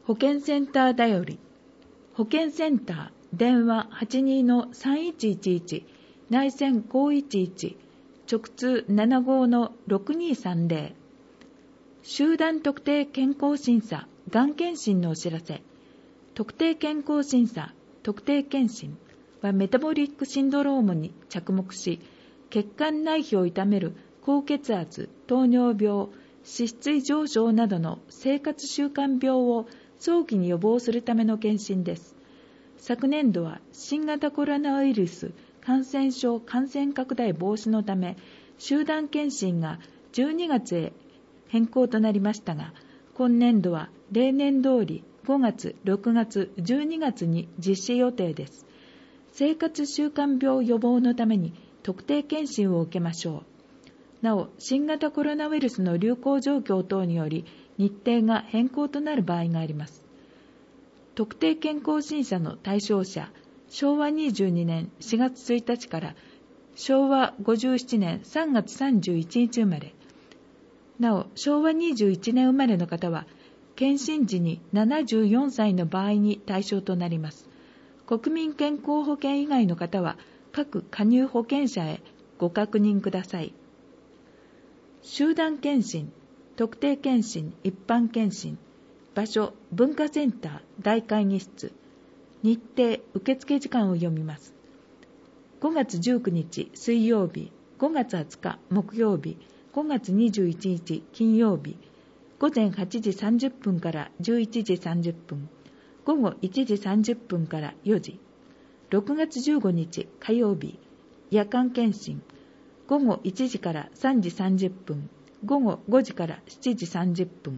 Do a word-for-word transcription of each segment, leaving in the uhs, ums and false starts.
保健センターだより。保健センター、電話 はちにーさんいちいちいち、内線ごいちいち、直通 ななごーろくにーさんぜろ。集団特定健康審査、がん検診のお知らせ。特定健康審査、特定検診はメタボリックシンドロームに着目し、血管内皮を痛める高血圧、糖尿病、脂質異常症などの生活習慣病を早期に予防するための検診です。昨年度は新型コロナウイルス感染症感染拡大防止のため、集団検診がじゅうにがつへ変更となりましたが、今年度は例年通りごがつ、ろくがつ、じゅうにがつに実施予定です。生活習慣病予防のために特定検診を受けましょう。なお、新型コロナウイルスの流行状況等により日程が変更となる場合があります。特定健康審査の対象者、しょうわにじゅうにねんしがつついたちからしょうわごじゅうななねんさんがつさんじゅういちにち生まれ。なお、しょうわにじゅういちねん生まれの方は、検診時にななじゅうよんさいの場合に対象となります。国民健康保険以外の方は、各加入保険者へご確認ください。集団検診、特定検診、一般検診、場所、文化センター、大会議室、日程、受付時間を読みます。ごがつじゅうくにち水曜日、ごがつはつか木曜日、ごがつにじゅういちにち金曜日、ごぜんはちじさんじゅっぷんからじゅういちじさんじゅっぷん、ごごいちじさんじゅっぷんからよじ、ろくがつじゅうごにち火曜日、夜間検診、ごごいちじからさんじさんじゅっぷん、ごごごじからしちじさんじゅっぷん、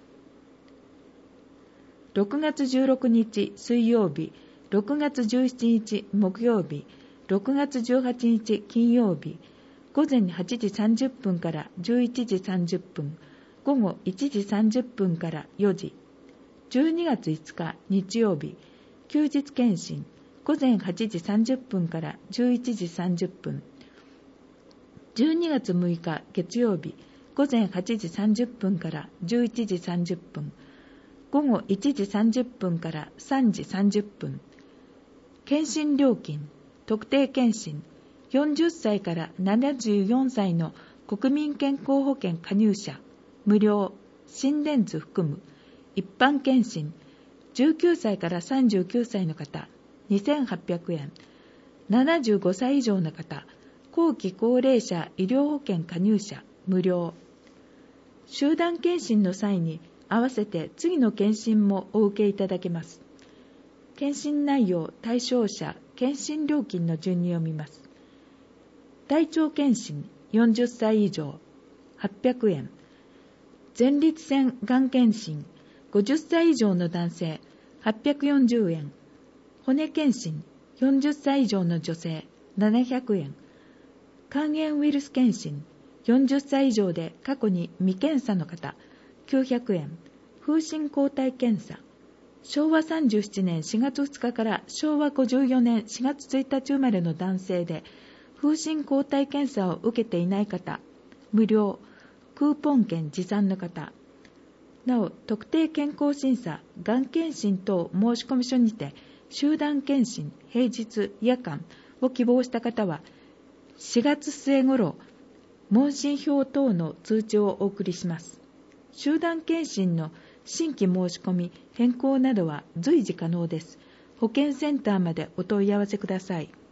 ろくがつじゅうろくにち水曜日、ろくがつじゅうしちにち木曜日、ろくがつじゅうはちにち金曜日、ごぜんはちじさんじゅっぷんからじゅういちじさんじゅっぷん、ごごいちじさんじゅっぷんからよじ、じゅうにがついつか日曜日、休日検診、ごぜんはちじさんじゅっぷんからじゅういちじさんじゅっぷん、じゅうにがつむいか月曜日、ごぜんはちじさんじゅっぷんからじゅういちじさんじゅっぷん、ごごいちじさんじゅっぷんからさんじさんじゅっぷん。検診料金、特定検診、よんじゅっさいからななじゅうよんさいの国民健康保険加入者、無料、心電図含む、一般検診、じゅうきゅうさいからさんじゅうきゅうさいの方、にせんはっぴゃくえん、ななじゅうごさい以上の方、後期高齢者医療保険加入者、無料。集団検診の際に、合わせて次の検診もお受けいただけます。検診内容、対象者、検診料金の順に読みます。大腸検診よんじゅっさい以上はっぴゃくえん、前立腺がん検診ごじゅっさい以上の男性はっぴゃくよんじゅうえん、骨検診よんじゅっさい以上の女性ななひゃくえん、肝炎ウイルス検診よんじゅっさい以上で過去に未検査の方きゅうひゃくえん、風疹抗体検査、しょうわさんじゅうななねんしがつふつかからしょうわごじゅうよねんしがつついたち生まれの男性で、風疹抗体検査を受けていない方、無料、クーポン券持参の方、なお、特定健康審査、がん検診等申込書にて、集団検診、平日、夜間を希望した方は、しがつすえ頃、問診票等の通知をお送りします。集団検診の新規申し込み、変更などは随時可能です。保健センターまでお問い合わせください。